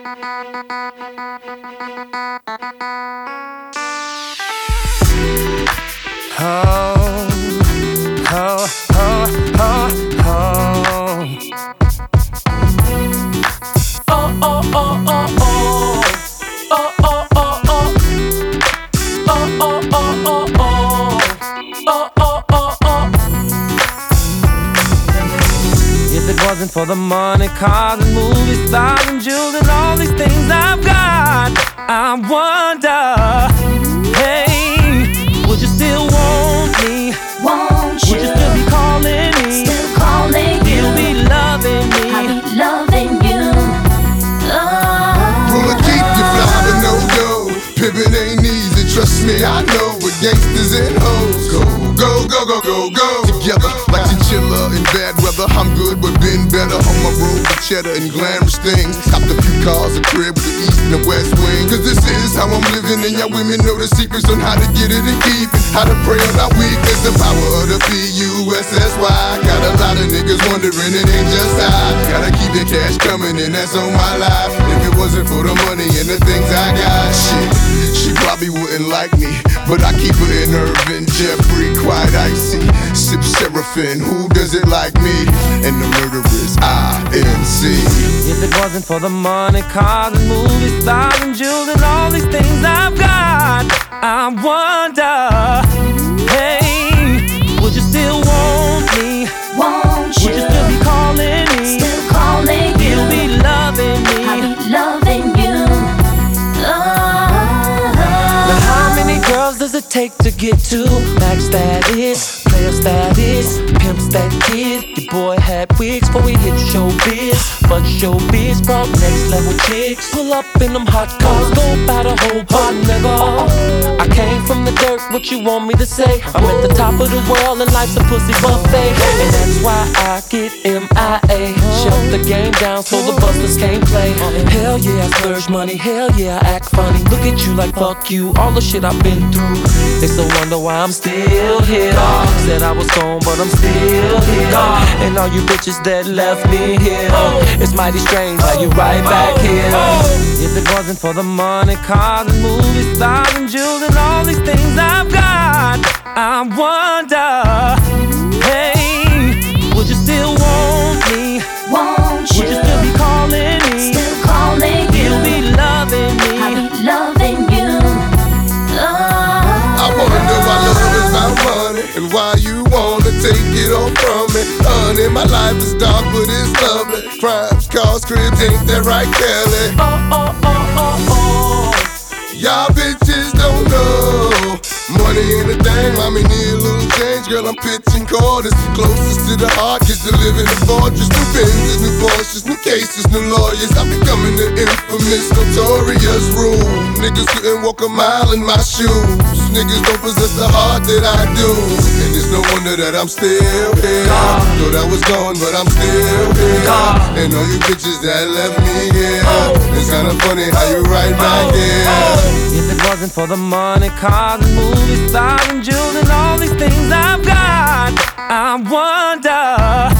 Oh, oh, oh, oh, oh. Oh, oh, oh, oh, oh. Oh, oh, oh, oh. Oh, oh, oh, oh, oh. Oh, oh, oh, oh. If it wasn't for the money, cars and movie stars and jewels and all these things I've got, I wonder, hey, would you still want me? Won't you? Would you still be calling me? Still calling you. You'll be loving me. I'll be loving you. Oh. Ruler keep you fly, but no go. Pimpin' ain't easy, trust me, I know. With gangsters and hoes, go, go, go, go, go, go. Together, like chinchilla in bad weather. I'm good, but been better on my road with cheddar and glamorous things. Stopped a few cars, a crib with the east and the west wing. Cause this is how I'm living, and y'all women know the secrets on how to get it and keep it. How to pray on our weakness, the power of the P-U-S-S-Y. Got a lot of niggas wondering, it ain't just I. Gotta keep the cash coming, and that's on my life. If it wasn't for the money and the things I got, shit, she probably wouldn't like me. But I keep her in Irvin, Jeffrey, quite icy. Sip Seraphim, who does it like me? And the murderers, I-N-C. If it wasn't for the money, cars and movie stars and jewels and all these things I've got, I wonder, hey, would you still want me? Won't you? Would you still be calling me? Still calling you. You'll be loving me. I'll be loving you. Now how many girls does it take to get to max status, player status, pimps that kid? Your boy had wigs before we hit showbiz, but showbiz brought next level chicks. Pull up in them hot cars, go by the whole pot, nigga. I came from the dirt, what you want me to say? I'm at the top of the world and life's a pussy buffet, and that's why I get MIA. Shut the game down so the busters can't play. Hell yeah, I splurge money, hell yeah, I act funny. Look at you like fuck you, all the shit I've been through. They still wonder why I'm still here. Said I was gone, but I'm still here. And all you bitches that left me here, it's mighty strange how you right back here. If it wasn't for the money, cars and movie stars and jewels and all these things I've got, I wonder, hey, would you still want me? Won't you? Would you still be calling me? Still calling you. You'll be loving me. I'll be loving you. I wanna know why love is about money, and why you wanna take it all from me. Honey, my life is dark, but it's lovely. Crimes, cars, cribs, ain't that right, Kelly? Oh, oh, oh, oh, oh. Y'all bitches don't know. Money ain't a thing, mommy need a little change. Girl, I'm pitching quarters. Closest to the heart, kids to live in the fortress. New Benzes, new Porsches, new cases, new lawyers. I'm becoming the infamous, notorious rule. Niggas couldn't walk a mile in my shoes. Niggas don't possess the heart that I do. And it's no wonder that I'm still here. Thought I was gone, but I'm still here. And all you bitches that left me here, it's kinda funny how you right back here. If it wasn't for the money, cars and movie stars and jewels and all these things I've got, I wonder,